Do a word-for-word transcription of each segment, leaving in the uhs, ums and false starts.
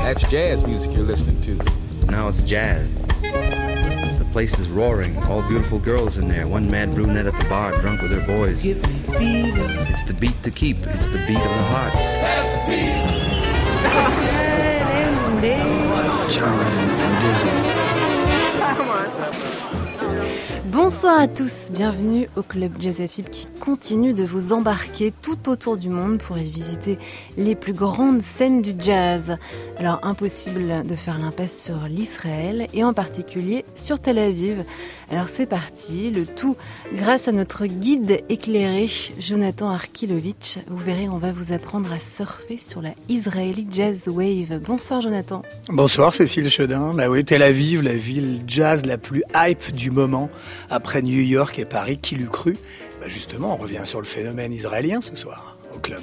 That's jazz music you're listening to. Now it's jazz. The place is roaring. All beautiful girls in there. One mad brunette at the bar, drunk with her boys. Give me fever. It's the beat to keep. It's the beat of the heart. That's the beat. Charlie and Dizzy. Bonsoir à tous, bienvenue au Club Jazz F I B qui continue de vous embarquer tout autour du monde pour y visiter les plus grandes scènes du jazz. Alors impossible de faire l'impasse sur l'Israël et en particulier sur Tel Aviv. Alors c'est parti, le tout grâce à notre guide éclairé Jonathan Arkilovitch. Vous verrez, on va vous apprendre à surfer sur la Israeli Jazz Wave. Bonsoir Jonathan. Bonsoir Cécile Chaudin. Bah oui, Tel Aviv, la ville jazz la plus hype du moment. Après New York et Paris, qui l'eût cru ? Bah justement, on revient sur le phénomène israélien ce soir, au club.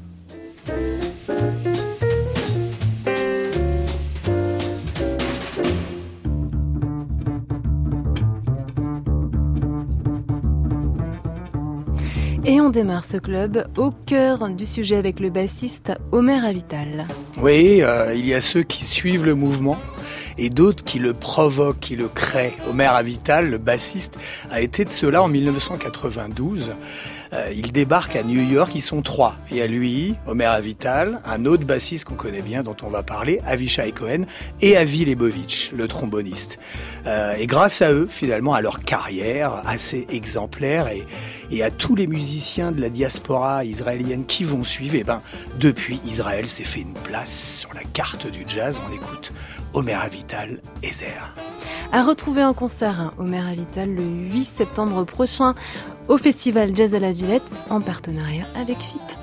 Et on démarre ce club au cœur du sujet avec le bassiste Omer Avital. Oui, euh, il y a ceux qui suivent le mouvement et d'autres qui le provoquent, qui le créent. Omer Avital, le bassiste, a été de ceux-là en dix-neuf cent quatre-vingt-douze. Euh, il débarque à New York, ils sont trois. Il y a lui, Omer Avital, un autre bassiste qu'on connaît bien, dont on va parler, Avishai Cohen, et Avi Leibovitch, le tromboniste. Euh, et grâce à eux, finalement, à leur carrière assez exemplaire et, et à tous les musiciens de la diaspora israélienne qui vont suivre, et ben, depuis, Israël s'est fait une place sur la carte du jazz. On écoute Omer Avital, Ezer. À retrouver en concert, hein, Omer Avital, le huit septembre prochain au Festival Jazz à la Villette en partenariat avec F I P.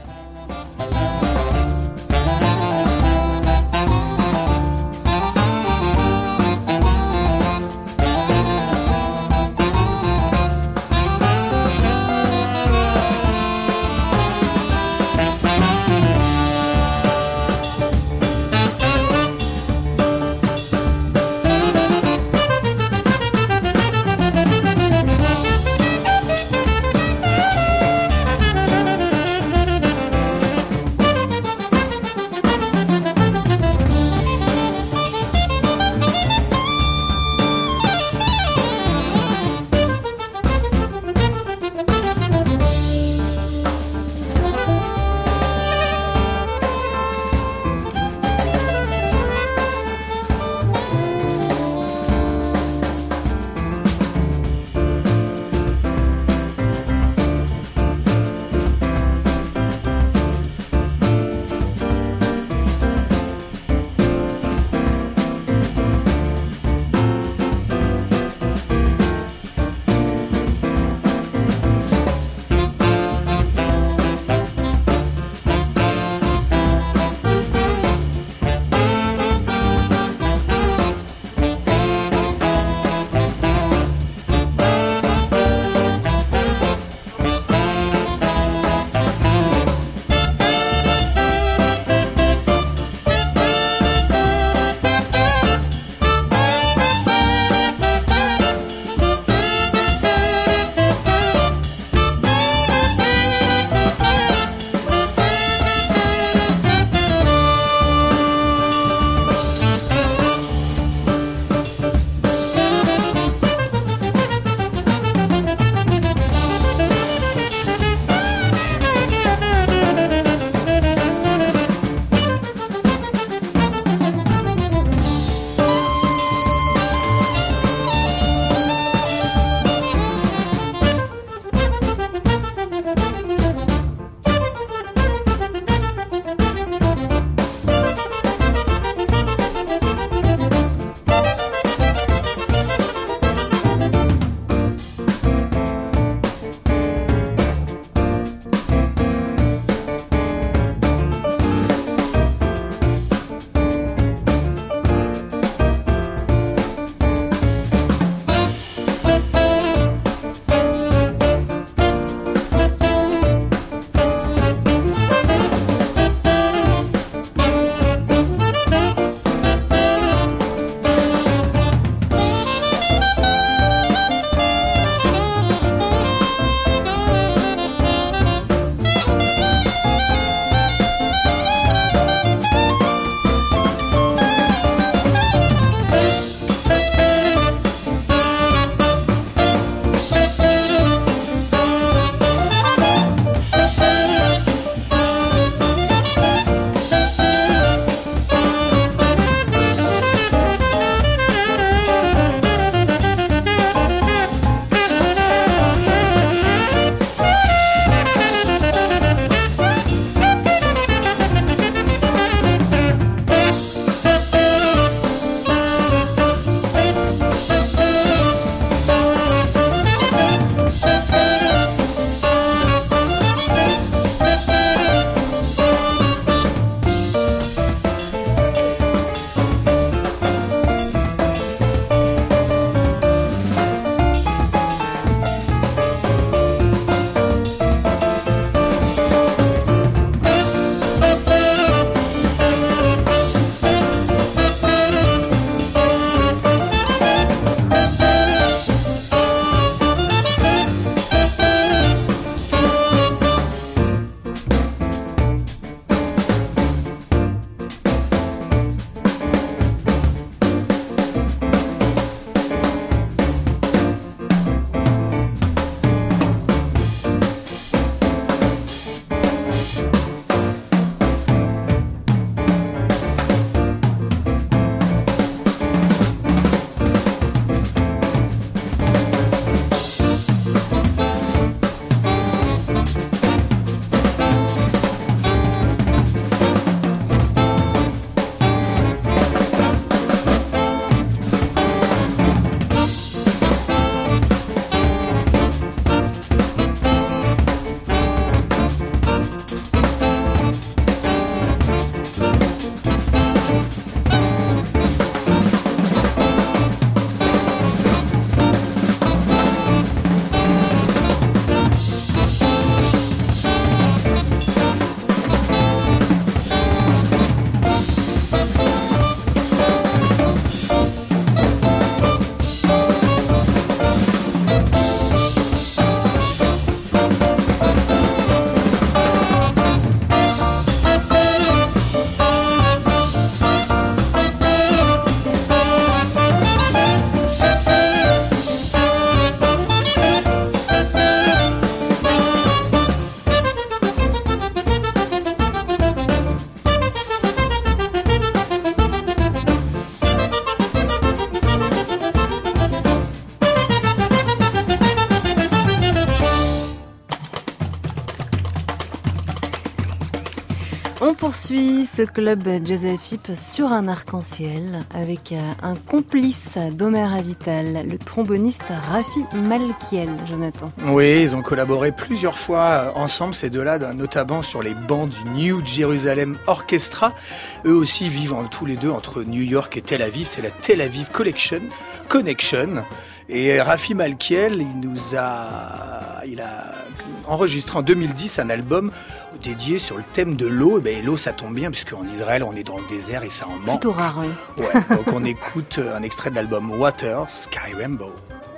poursuit ce club Jazz F I P sur un arc-en-ciel avec un complice d'Omer Avital, le tromboniste Rafi Malkiel, Jonathan. Oui, ils ont collaboré plusieurs fois ensemble, ces deux-là, notamment sur les bancs du New Jerusalem Orchestra. Eux aussi vivent tous les deux entre New York et Tel Aviv, c'est la Tel Aviv Collection, Connection. Et Rafi Malkiel, il nous a, il a enregistré en deux mille dix un album dédié sur le thème de l'eau. Et ben, l'eau, ça tombe bien, puisqu'en Israël, on est dans le désert et ça en manque. Plutôt rare, oui. Ouais, donc on écoute un extrait de l'album Water, Sky Rainbow.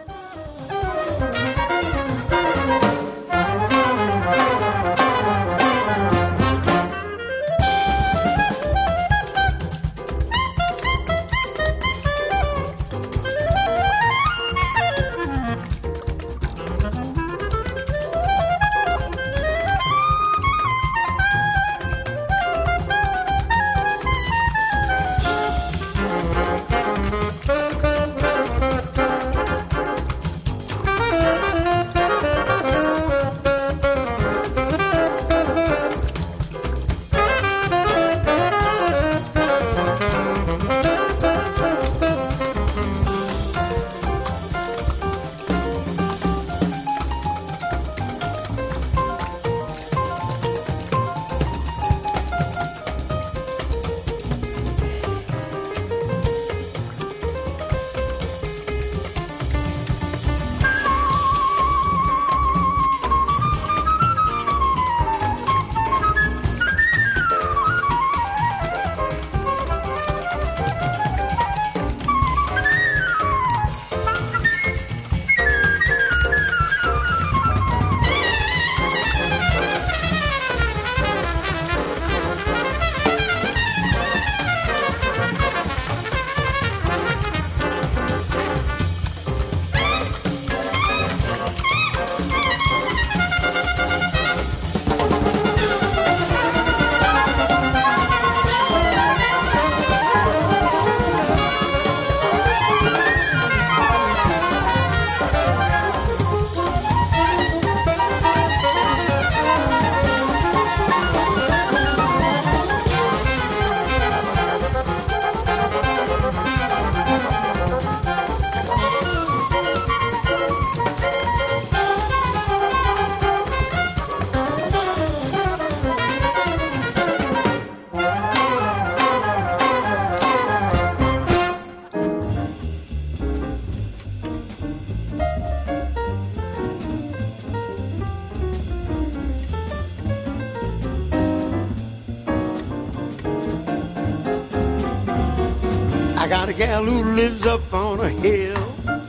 I got a gal who lives up on a hill.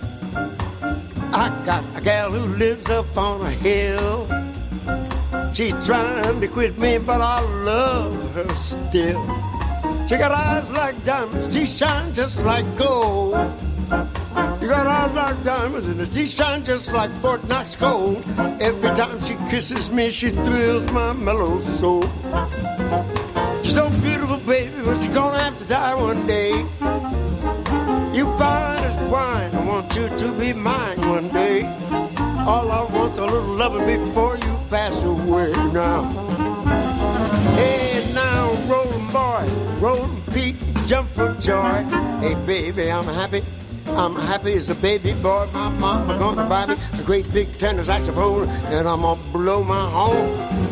I got a gal who lives up on a hill. She's trying to quit me, but I love her still. She got eyes like diamonds, she shines just like gold. You got eyes like diamonds and she shines just like Fort Knox gold. Every time she kisses me, she thrills my mellow soul. She's so beautiful, baby, but she's gonna have to die one day. You fine as wine, I want you to be mine one day. All I want's a little loving before you pass away now. Hey, now, rolling boy, rolling Pete, jump for joy. Hey, baby, I'm happy. I'm happy as a baby boy. My mama gonna buy me a great big tenor saxophone, and I'm gonna blow my horn.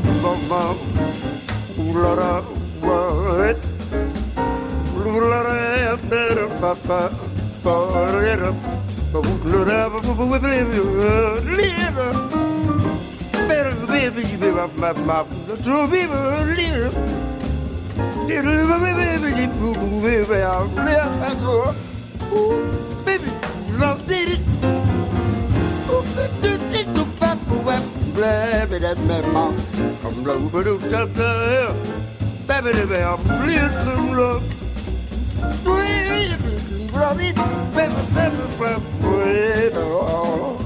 Baby, love did it. Come over to the baby, baby, I'm little love. Baby, baby, baby, baby.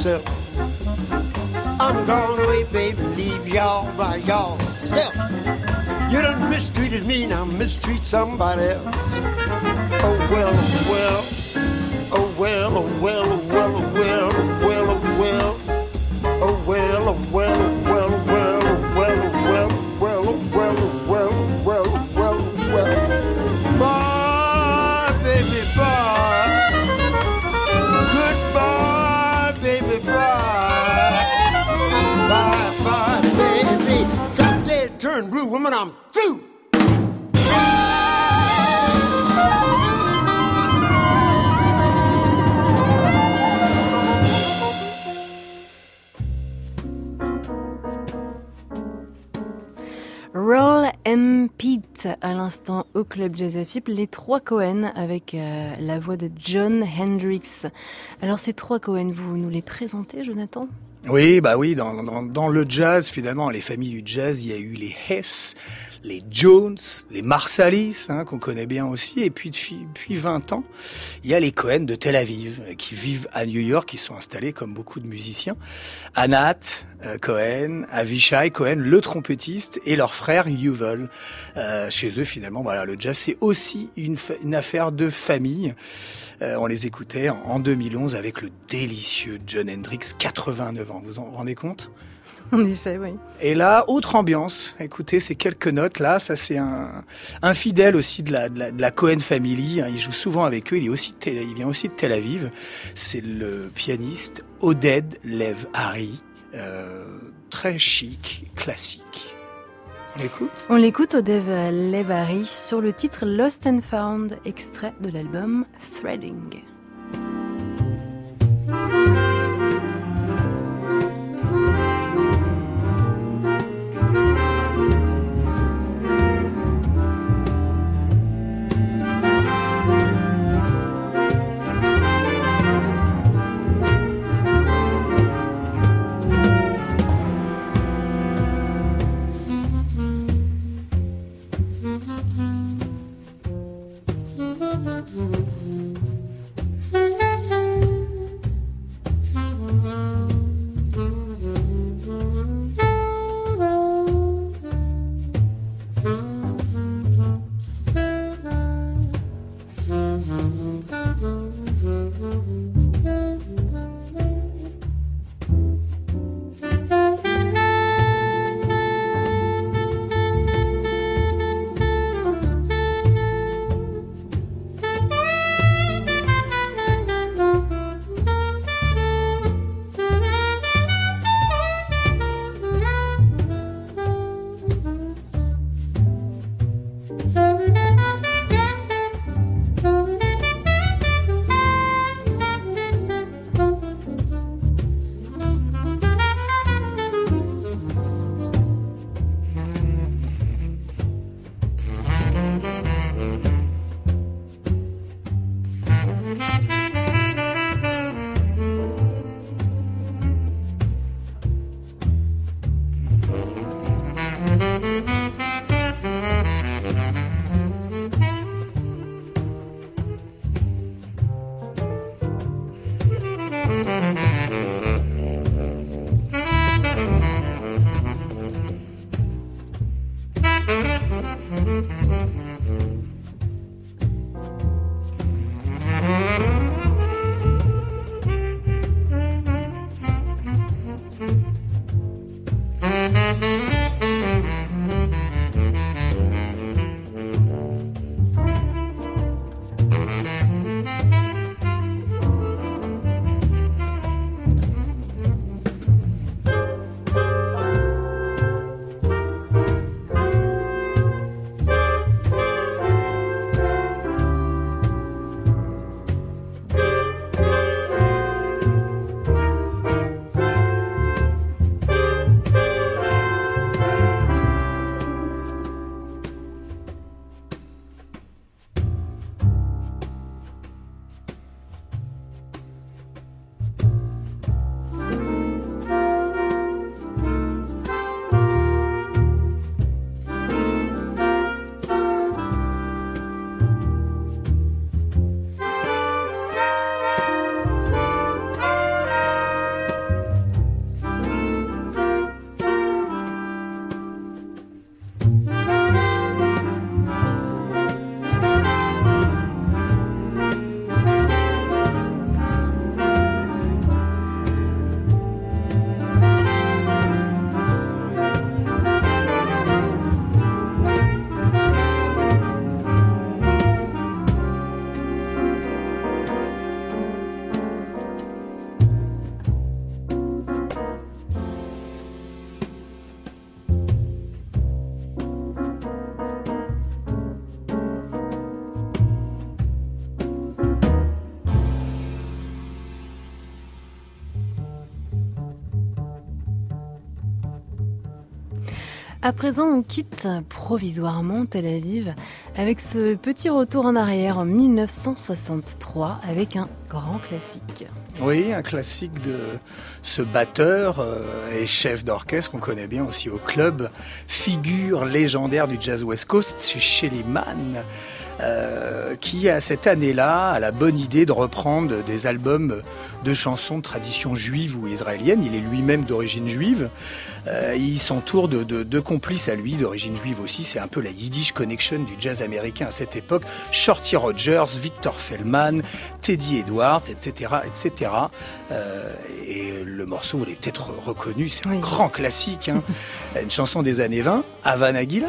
myself. I'm gone away, baby, leave y'all by y'allself. You done mistreated me, now mistreat somebody else. Oh well, oh well, oh well, oh well, oh well, oh well, oh well, oh well, oh well, oh well, oh well, oh well, oh well, oh well, well, oh well, oh well, oh well, oh well, oh well. Bye, baby, bye. Goodbye, baby, bye. Bye, bye, baby. Drop dead, turn blue, woman, I'm through. Roll and Pete à l'instant au Club Jazz F I P, les trois Cohen avec euh, la voix de Jon Hendricks. Alors ces trois Cohen, vous nous les présentez, Jonathan ? Oui, bah oui, dans, dans, dans le jazz, finalement, les familles du jazz, il y a eu les Hess, les Jones, les Marsalis, hein, qu'on connaît bien aussi, et puis depuis, depuis vingt ans, il y a les Cohen de Tel Aviv, qui vivent à New York, qui sont installés comme beaucoup de musiciens. Anat euh, Cohen, Avishai Cohen, le trompettiste, et leur frère Yuval. Euh, chez eux, finalement, voilà, le jazz, c'est aussi une, une affaire de famille. Euh, on les écoutait en, en deux mille onze avec le délicieux Jon Hendricks, quatre-vingt-neuf ans. Vous en rendez compte ? En effet, oui. Et là, autre ambiance. Écoutez, ces quelques notes là, ça c'est un, un fidèle aussi de la, de la, de la Cohen Family. Il joue souvent avec eux. Il est aussi, de, il vient aussi de Tel Aviv. C'est le pianiste Oded Lev Hari, euh, très chic, classique. On l'écoute ? On l'écoute au Oded Lev Hari sur le titre Lost and Found, extrait de l'album Threading. À présent, on quitte provisoirement Tel Aviv avec ce petit retour en arrière en mille neuf cent soixante-trois avec un grand classique. Oui, un classique de ce batteur euh, et chef d'orchestre qu'on connaît bien aussi au club, figure légendaire du jazz West Coast, c'est Shelly Manne. Euh, qui, à cette année-là, a la bonne idée de reprendre des albums de chansons de tradition juive ou israélienne. Il est lui-même d'origine juive. Euh, il s'entoure de deux de complices à lui, d'origine juive aussi. C'est un peu la Yiddish Connection du jazz américain à cette époque. Shorty Rogers, Victor Feldman, Teddy Edwards, et cetera, et cetera. Euh, et le morceau, vous l'avez peut-être reconnu, c'est un oui. grand classique. Hein. Une chanson des années vingt, Havana Gila.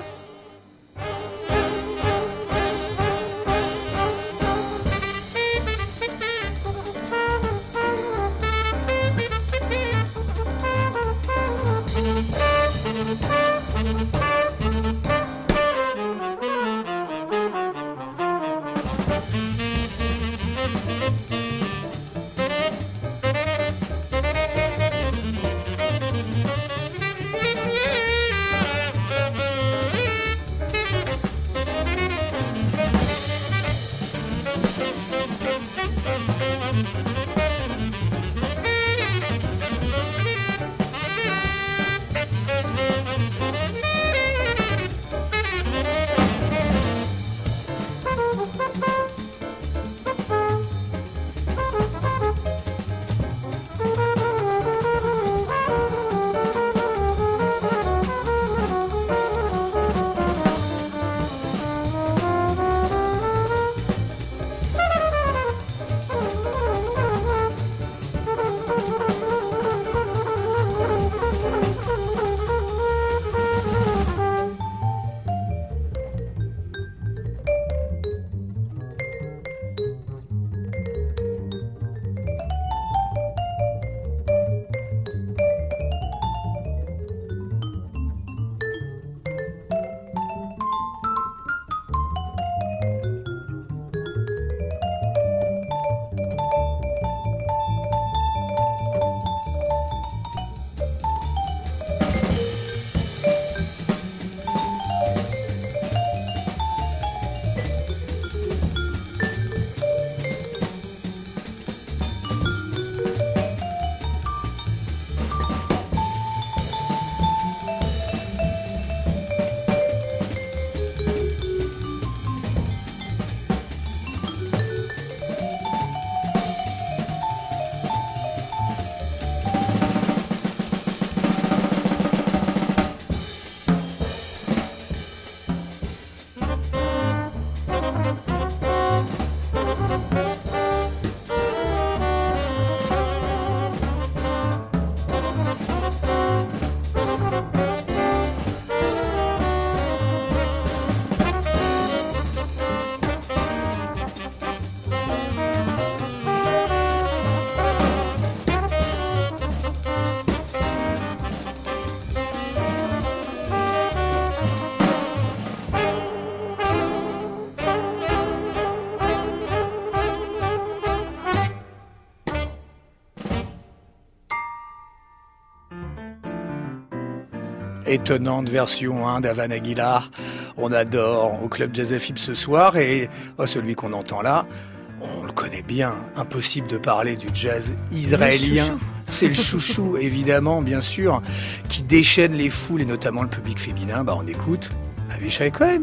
Étonnante version hein, d'Havana Gila. On adore au Club Jazz F I B ce soir. Et oh, celui qu'on entend là, on le connaît bien. Impossible de parler du jazz israélien. C'est le chouchou, évidemment, bien sûr, qui déchaîne les foules et notamment le public féminin. Bah, on écoute Avishai Cohen.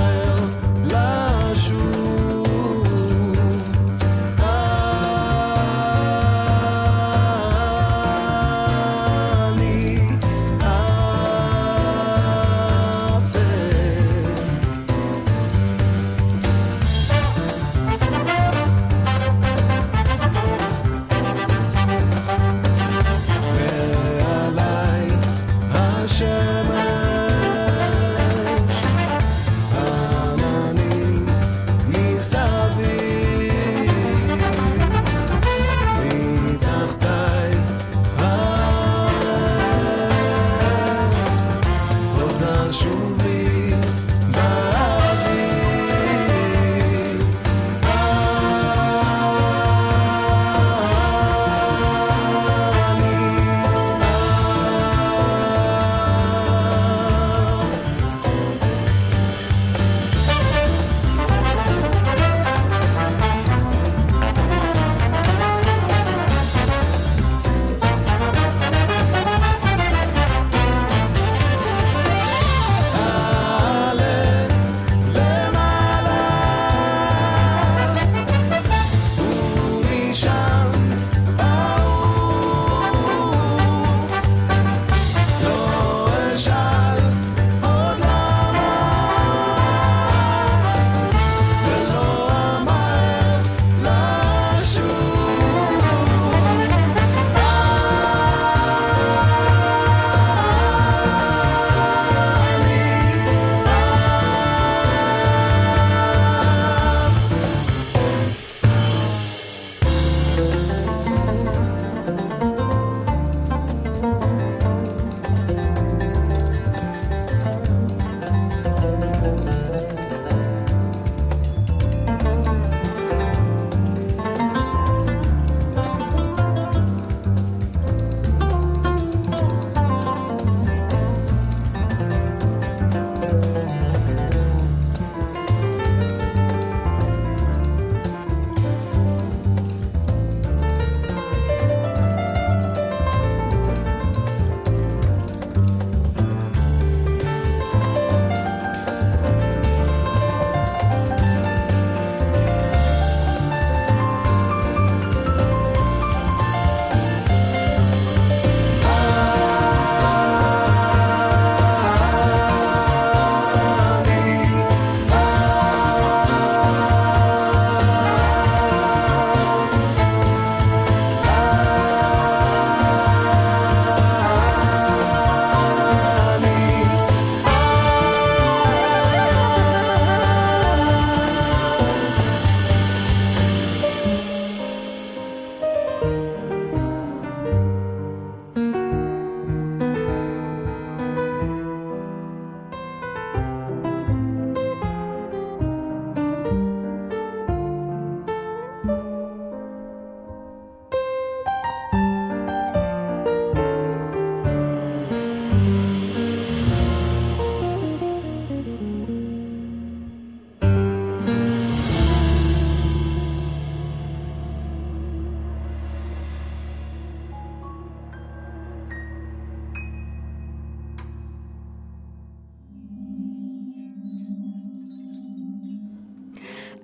La joue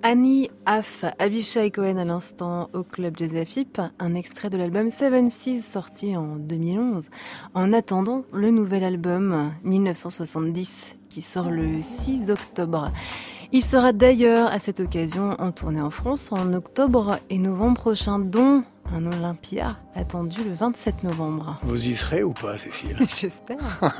Annie Aff, Abishai Cohen à l'instant au Club Jazz F I P, un extrait de l'album Seven Seas sorti en deux mille onze. En attendant le nouvel album dix-neuf cent soixante-dix qui sort le six octobre. Il sera d'ailleurs à cette occasion en tournée en France en octobre et novembre prochain, dont un Olympia attendu le vingt-sept novembre. Vous y serez ou pas, Cécile? J'espère.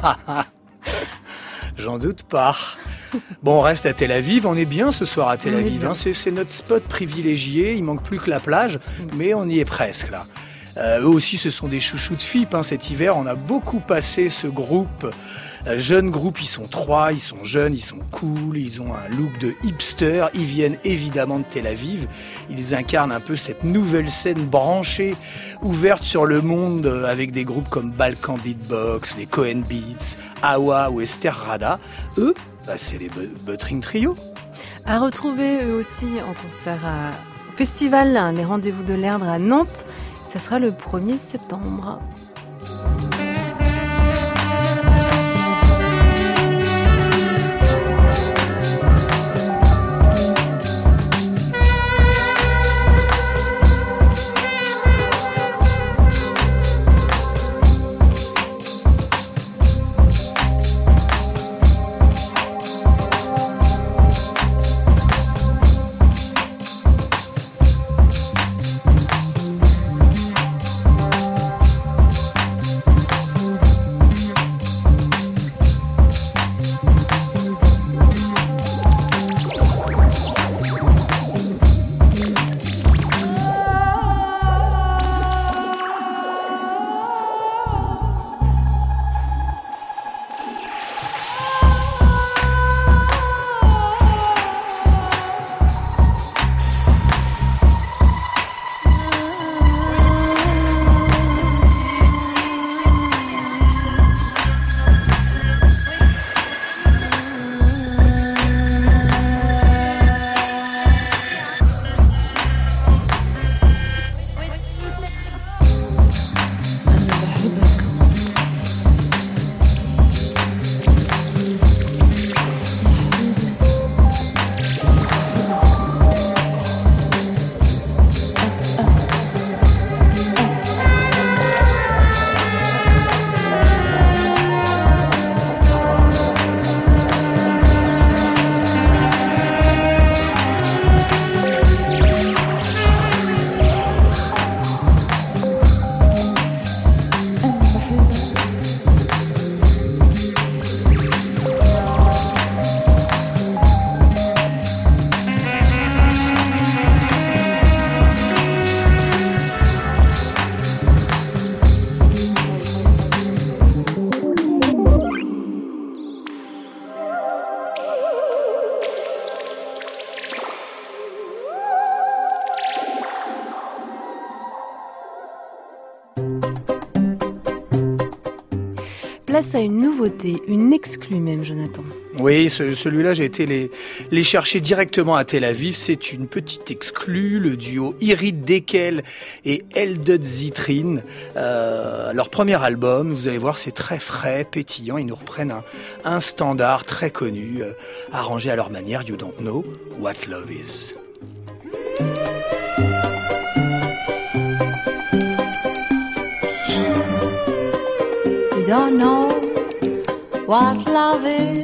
J'en doute pas. Bon, on reste à Tel Aviv. On est bien ce soir à Tel Aviv. Hein. C'est, c'est notre spot privilégié. Il manque plus que la plage, mais on y est presque là. Euh, eux aussi, ce sont des chouchous de F I P. Hein. Cet hiver, on a beaucoup passé ce groupe. Euh, jeune groupe, ils sont trois, ils sont jeunes, ils sont cool, ils ont un look de hipster. Ils viennent évidemment de Tel Aviv. Ils incarnent un peu cette nouvelle scène branchée, ouverte sur le monde, avec des groupes comme Balkan Beatbox, les Cohen Beats, Awa ou Esther Rada. Eux, bah, c'est les Buttering Trio. À retrouver eux aussi en concert à... au festival Les Rendez-vous de l'Erdre à Nantes. Ça sera le premier septembre. Place à une nouveauté, une exclue même, Jonathan. Oui, ce, celui-là, j'ai été les, les chercher directement à Tel Aviv. C'est une petite exclue, le duo Irit Dekel et Eldad Zitrin. Euh, leur premier album, vous allez voir, c'est très frais, pétillant. Ils nous reprennent un, un standard très connu, euh, arrangé à leur manière, You Don't Know What Love Is. You don't know what love is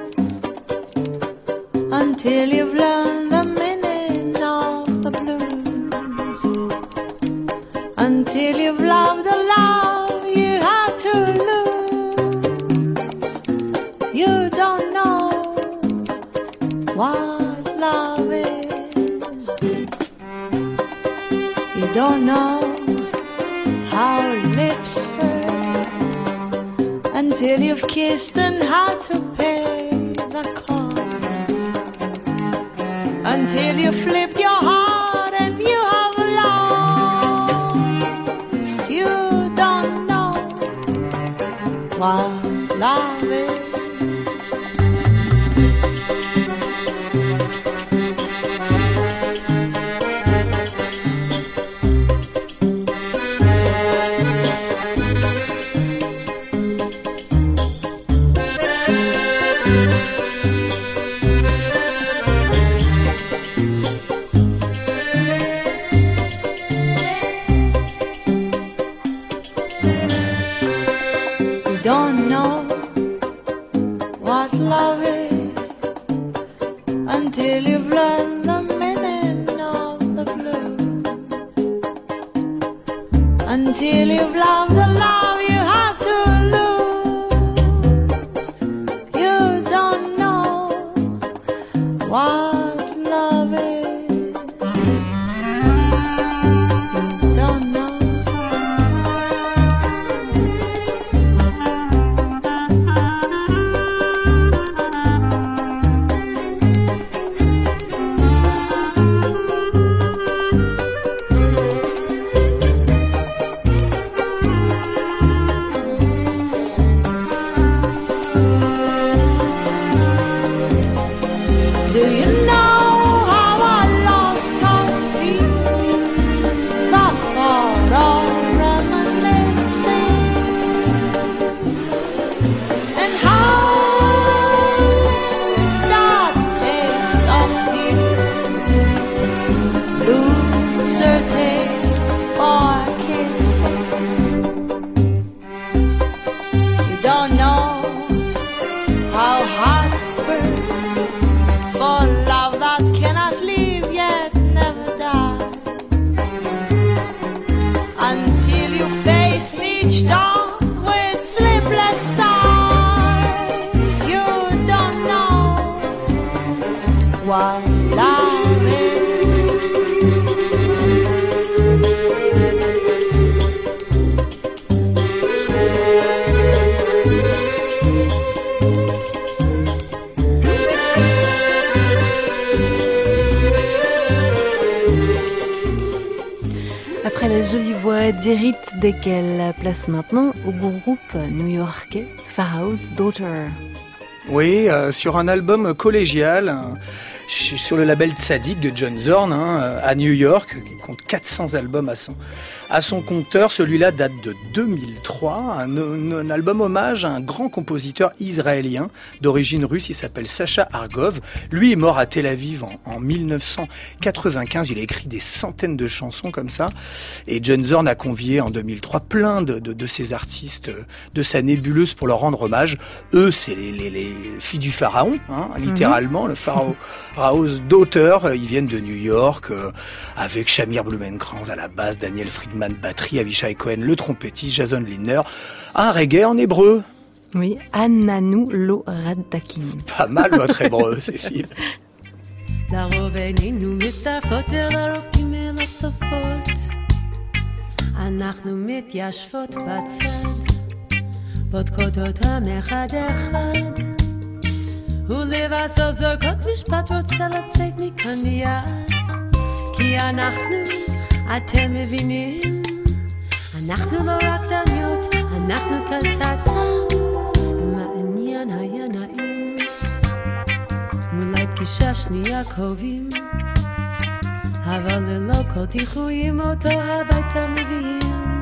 until you've learned the meaning of the blues, until you've loved the love you had to lose. You don't know what love is. You don't know how lips hurt until you've kissed and had to pay the cost, until you flipped your heart and you have lost. You don't know what love is. until you've loved the love you had to lose. You don't know what love is. You don't know. Do you know how I lost can't feel the thought of reminiscing, and how that taste of tears lose their taste for kissing? You don't know how heart burns for love that cannot leave yet never dies, until you face each dawn with sleepless sighs. You don't know what love is. Après la jolie voix d'Irit Dekel, place maintenant au groupe new-yorkais Pharaoh's Daughter. Oui, euh, sur un album collégial, euh, sur le label Tzadik de John Zorn, hein, à New York, qui compte quatre cents albums à son, à son compteur. Celui-là date de deux mille trois, un, un album hommage à un grand compositeur israélien d'origine russe, il s'appelle Sacha Argov. Lui est mort à Tel Aviv en, en dix-neuf cent quatre-vingt-quinze, il a écrit des centaines de chansons comme ça, et John Zorn a convié en deux mille trois plein de, de, de ces artistes de sa nébuleuse pour leur rendre hommage. Eux, c'est les, les, les filles du pharaon, hein, littéralement, mm-hmm. le pharaon. Pharaoh's Daughter, ils viennent de New York, euh, avec Shamir Blumenkranz à la basse, Daniel Friedman batterie, Avishai Cohen le trompettiste, Jason Lindner, un reggae en hébreu. Oui, Ananu lo Raddakim. Pas mal votre hébreu, Cécile. לרוב איננו מצטרפות אל הרוקדים הצופות, אנחנו מתיישבות בצד, בודקות אותם אחד אחד, ולבסוף זורקות משפט רוצה לצאת מכאן מיד, כי אנחנו, אתם מבינים, אנחנו לא רק דניות, אנחנו טטטה, אם העניין היה נעים, אולי פגישה שנייה קרובים, אבל ללא כל דיחויים אותו הביתה מביאים,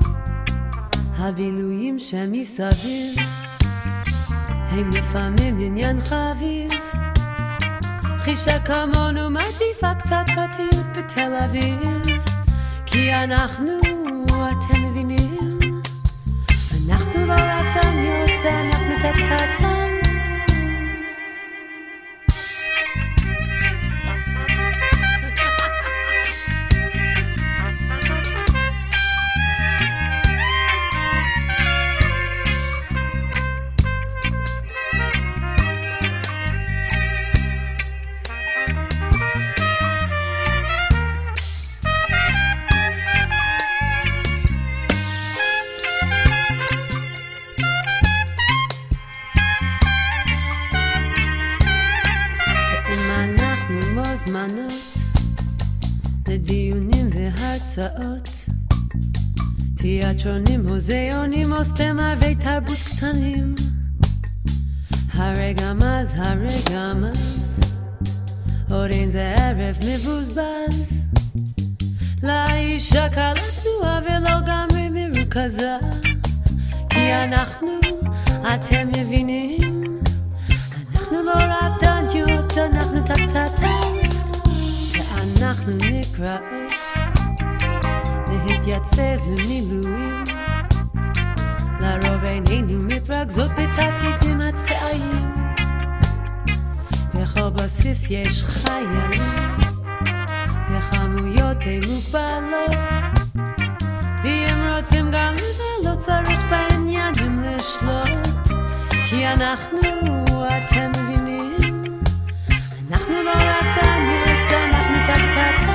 הבילויים שמסביב, הם לפעמים עניין חביב, חישה כמונו מעדיפה קצת פרטיות בתל אביב, כי אנחנו, אתם מבינים, אנחנו לא רק דמיות, אנחנו טטטה. לדיונים והרצאות, תיאטרונים, מוזיאונים, אוסטם ערבי תרבות קטנים, הרגע מז, הרגע מז, אורין זה ערב מבוזבז, לאישה קלטנועה ולא גמרי מרוכזה, כי אנחנו, אתם מבינים, אנחנו לא רק דניות, אנחנו טטטה, אנחנו נקראות להתייצב למילואים, לרוב איננו מתרכזות בתפקידים הצבאיים, בכל בסיס יש חיילים בכמויות די מוגבלות, ואם רוצים צריכים גם ולא צריך בעניינים לשלוט כי אנחנו, אתם מבינים אנחנו לא רקדניות, אנחנו טה-טה-טה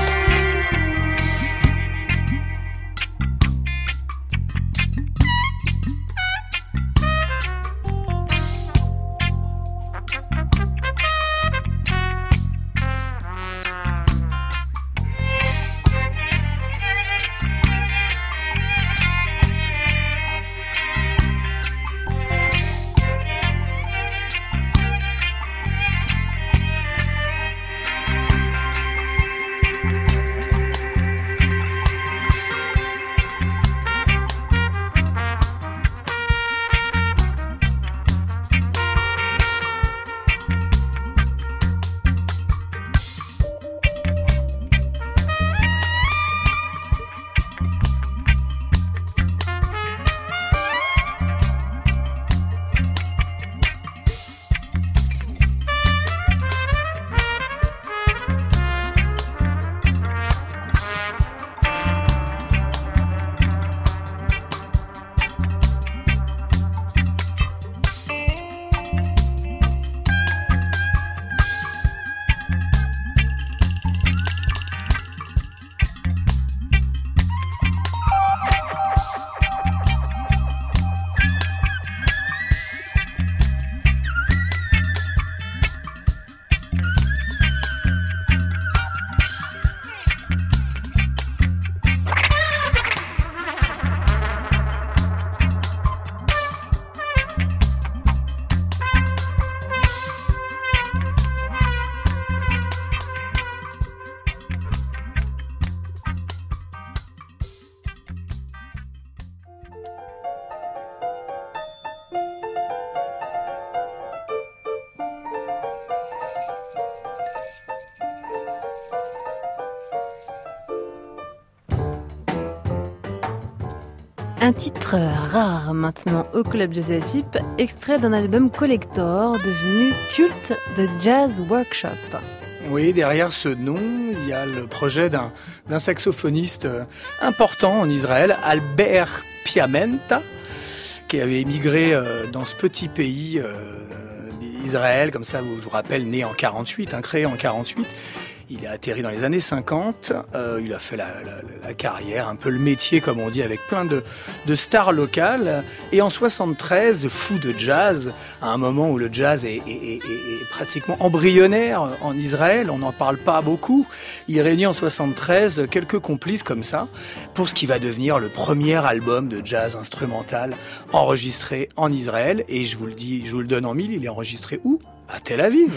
Un titre rare maintenant au Club Jazz F I P, extrait d'un album collector devenu culte, The Jazz Workshop. Oui, derrière ce nom, il y a le projet d'un, d'un saxophoniste important en Israël, Albert Piamenta, qui avait émigré dans ce petit pays, euh, Israël, comme ça, je vous rappelle, né en quarante-huit, hein, créé en quarante-huit. Il a atterri dans les années cinquante, euh, il a fait la, la, la carrière, un peu le métier comme on dit, avec plein de, de stars locales. Et en soixante-treize, fou de jazz, à un moment où le jazz est, est, est, est pratiquement embryonnaire en Israël, on n'en parle pas beaucoup, il réunit en soixante-treize quelques complices comme ça, pour ce qui va devenir le premier album de jazz instrumental enregistré en Israël. Et je vous le dis, je vous le donne en mille, il est enregistré où ? À Tel Aviv.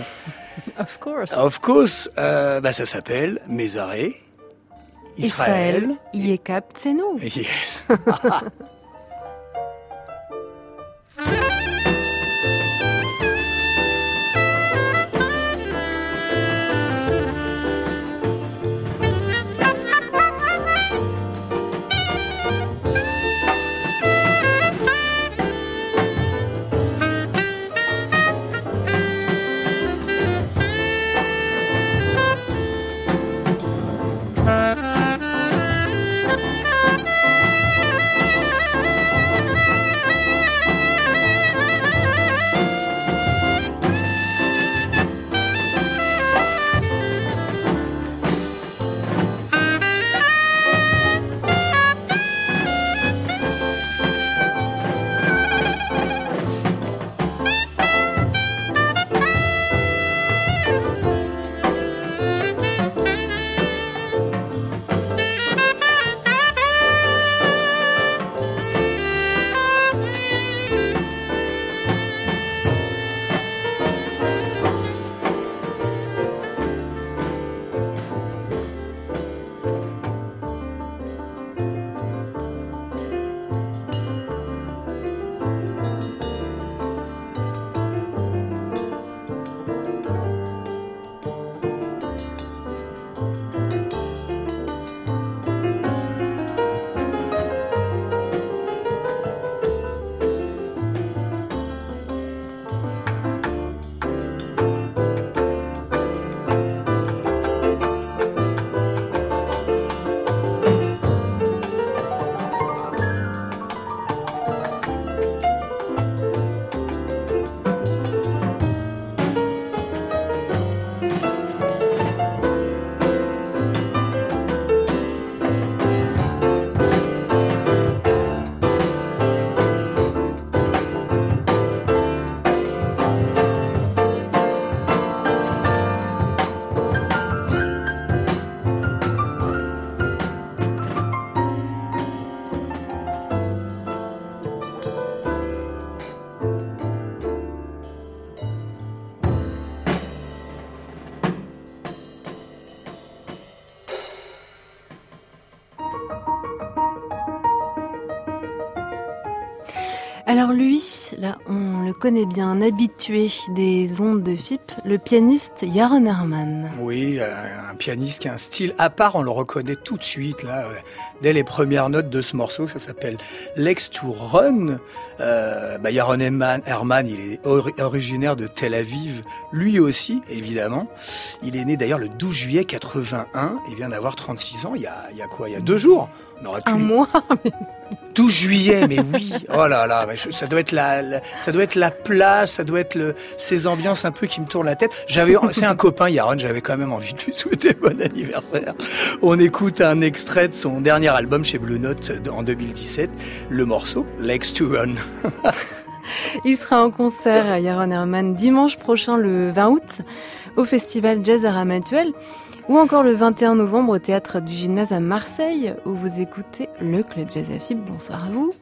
Of course. Of course. Euh, bah ça s'appelle Mézaré, Israël. Yekab Tsenu. Yes. Alors lui, là, on le connaît bien, un habitué des ondes de F I P, le pianiste Yaron Herman. Oui, un pianiste qui a un style à part, on le reconnaît tout de suite, là, dès les premières notes de ce morceau, ça s'appelle Legs to Run. Euh, bah, Yaron Herman, Herman, il est or- originaire de Tel Aviv, lui aussi, évidemment. Il est né d'ailleurs le douze juillet quatre-vingt-un, il vient d'avoir trente-six ans, il y a, il y a quoi, il y a deux jours. On aurait pu... Un mois mais... douze juillet, mais oui. Oh là là, mais je, ça doit être la, la, ça doit être la place, ça doit être le, ces ambiances un peu qui me tournent la tête. J'avais, c'est un copain, Yaron, j'avais quand même envie de lui souhaiter bon anniversaire. On écoute un extrait de son dernier album chez Blue Note en deux mille dix-sept, le morceau Legs to Run. Il sera en concert à Yaron Herman dimanche prochain, le vingt août, au festival Jazz à Ramatuelle, ou encore le vingt et un novembre au Théâtre du Gymnase à Marseille, où vous écoutez le Club Jazz F I B. Bonsoir à vous.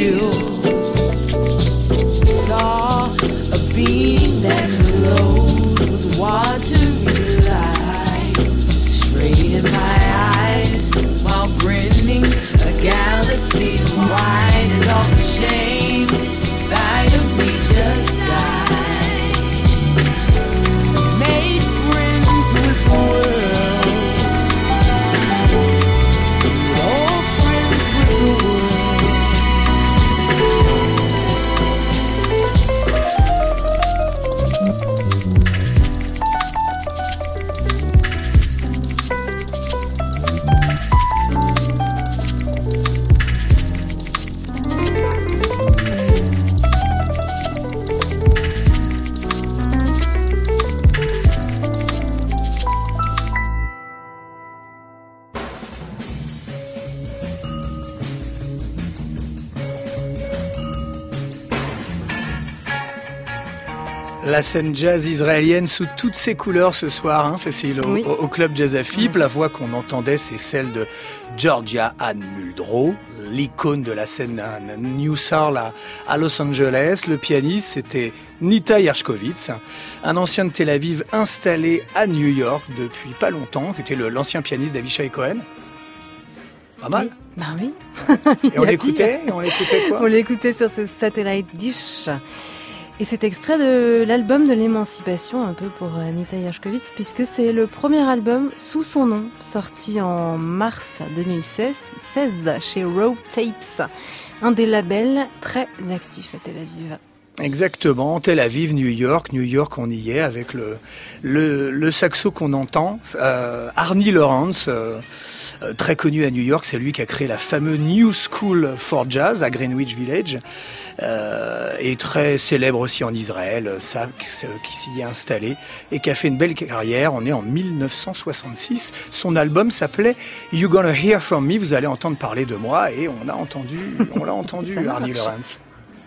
hill. Saw a beam that glowed with watery light, straight in my eyes while grinning. A galaxy wide as all the shame inside of me just died. Made friends with the world, old friends with the world. La scène jazz israélienne sous toutes ses couleurs ce soir, hein, Cécile, au, oui. au, au club Jazz à Fib. La voix qu'on entendait, c'est celle de Georgia Ann Muldrow, l'icône de la scène New Soul à, à Los Angeles. Le pianiste, c'était Nita Yershkovitz, un ancien de Tel Aviv installé à New York depuis pas longtemps, qui était le, l'ancien pianiste d'Avishai Cohen. Pas mal. Oui. Bah oui. Et on l'écoutait, et on l'écoutait quoi ? On l'écoutait sur ce satellite dish. Et cet extrait de l'album de l'émancipation, un peu pour Nita Yershkovitz, puisque c'est le premier album sous son nom, sorti en mars deux mille seize chez Raw Tapes, un des labels très actifs à Tel Aviv. Exactement, Tel Aviv, New York, New York on y est avec le, le, le saxo qu'on entend, euh, Arnie Lawrence, euh, euh, très connu à New York, c'est lui qui a créé la fameuse New School for Jazz à Greenwich Village, euh, et très célèbre aussi en Israël, ça qui s'y est installé et qui a fait une belle carrière. On est en mille neuf cent soixante-six, son album s'appelait You're Gonna Hear From Me, vous allez entendre parler de moi, et on a entendu, on l'a entendu Arnie Lawrence.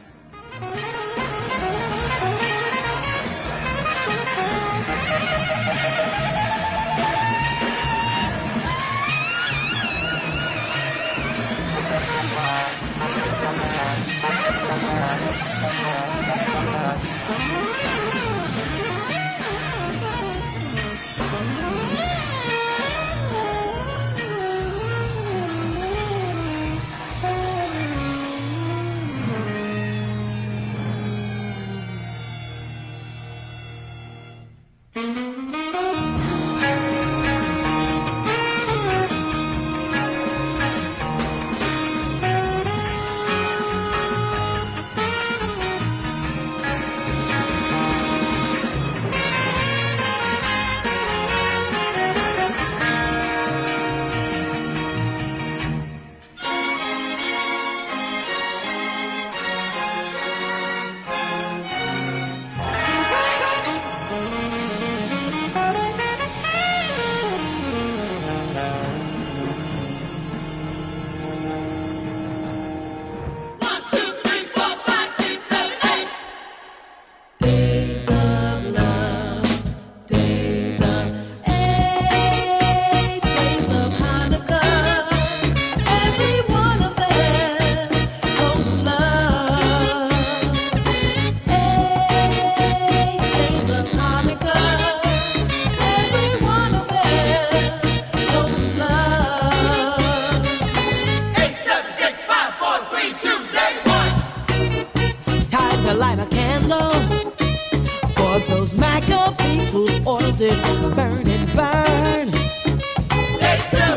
Burn and burn. Take two.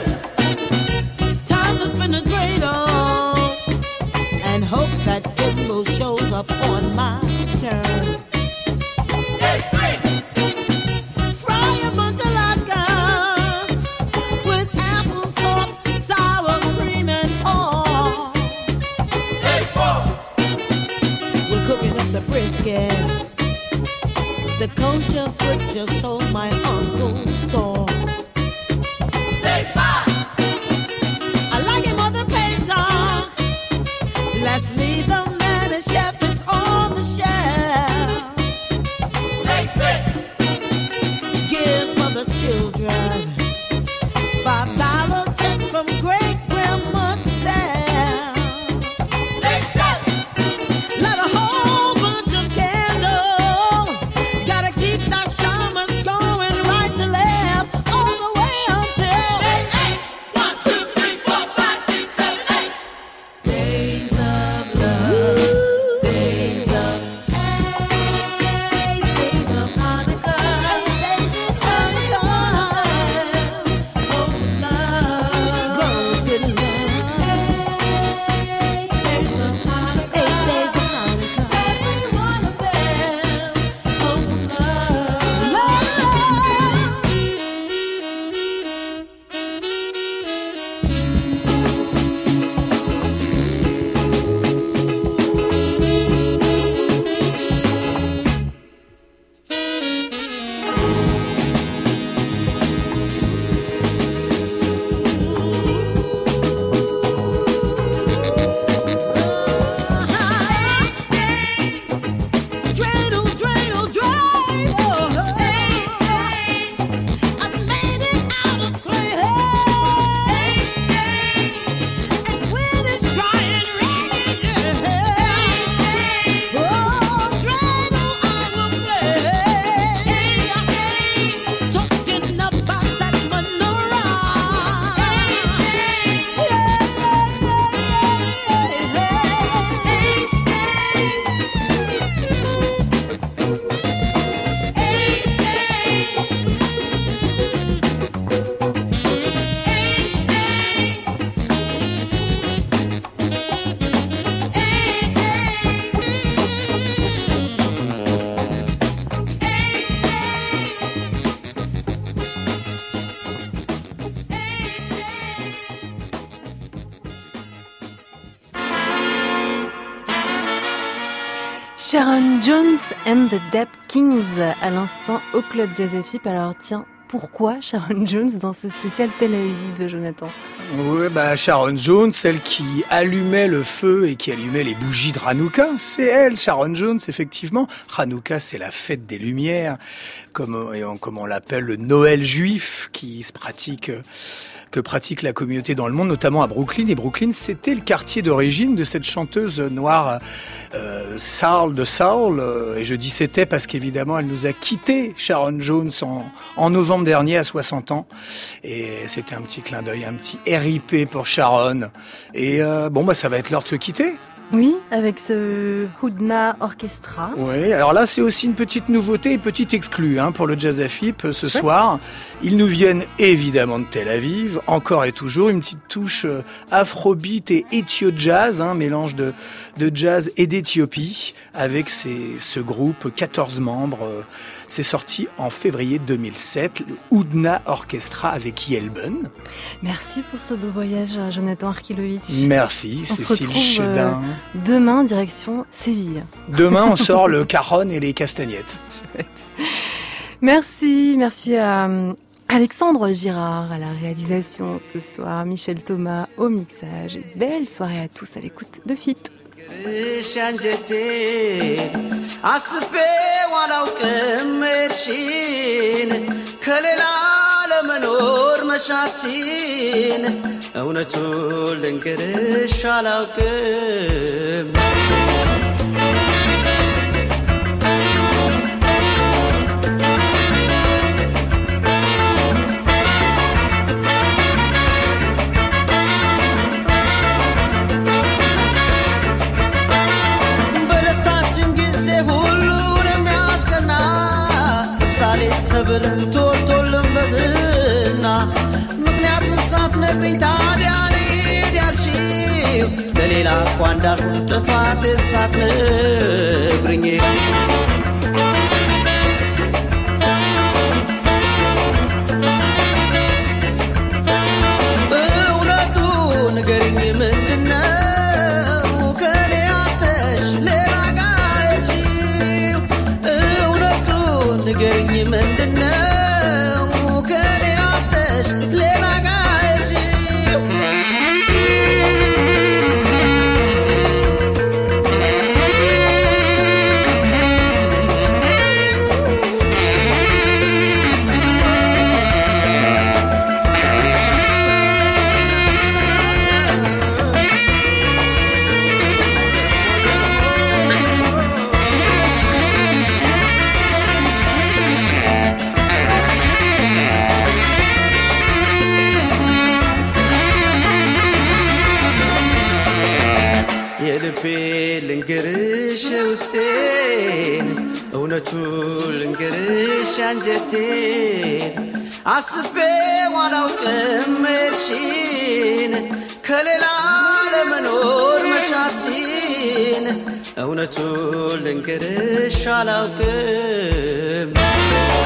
Time to spin the dreidel and hope that Kimbo shows up on my turn. Take three. Fry a bunch of latkes with applesauce, sour cream, and all. Take four. We're cooking up the brisket. The kosher butcher sold my uncle saw. Take five. I like it more than Pesach. Let's leave the man and chef that's on the shelf. Take six. Give for the children five dollar check from great grandma Sam. Take seven. Sharon Jones and the Dap Kings à l'instant au Club Jazz F I P. Alors tiens, pourquoi Sharon Jones dans ce spécial Tel Aviv, Jonathan? Oui, bah Sharon Jones, celle qui allumait le feu et qui allumait les bougies de Hanouka, c'est elle, Sharon Jones, effectivement. Hanouka, c'est la fête des Lumières, comme, comme on l'appelle le Noël juif qui se pratique... que pratique la communauté dans le monde, notamment à Brooklyn. Et Brooklyn, c'était le quartier d'origine de cette chanteuse noire euh, Soul de Soul. Et je dis c'était parce qu'évidemment, elle nous a quitté, Sharon Jones, en, en novembre dernier à soixante ans. Et c'était un petit clin d'œil, un petit R I P pour Sharon. Et euh, bon, bah ça va être l'heure de se quitter. Oui, avec ce Hudna Orchestra. Oui, alors là, c'est aussi une petite nouveauté, une petite exclue hein, pour le Jazz F I P ce Chouette. Soir. Ils nous viennent évidemment de Tel Aviv, encore et toujours, une petite touche afrobeat et éthio-jazz, hein, mélange de, de jazz et d'Éthiopie, avec ces, ce groupe, quatorze membres. C'est sorti en février deux mille sept, le Hudna Orchestra avec Yelben. Merci pour ce beau voyage, Jonathan Arkilovitch. Merci, on Cécile se retrouve euh, demain, direction Séville. Demain, on sort le caron et les castagnettes. Chouette. Merci, merci à Alexandre Girard à la réalisation ce soir, Michel Thomas au mixage. Et belle soirée à tous à l'écoute de F I P. አስፌ ዋላውቅም እርሺን ከሌላ ለመኖር መሻትሲን እውነቱ ልንገርሽ አላውቅም ብለን ቶልቶልን በዝና ምክንያቱም ሳትነግሪኝ ታዲያ ልሂድ ያልሽው ለሌላ እኳ እንዳልሆን ጥፋቴን ሳትነግሪኝ እውነቱ ንገሪኝ ምንድነው ከኔ አተሽ ሌላ ጋር ሄድሽው እውነቱ ንገሪኝ ምንድነው ከኔ አተሽ ሌላ ጋር ሄድሽው የልቤ ልንገርሽ ውስጤን እውነቱ ልንገርሽ አንጀቴን አስቤ ዋላውቅም እርሺን ከሌላ ለመኖር መሻትሲን እውነቱ ልንገርሽ አላውቅም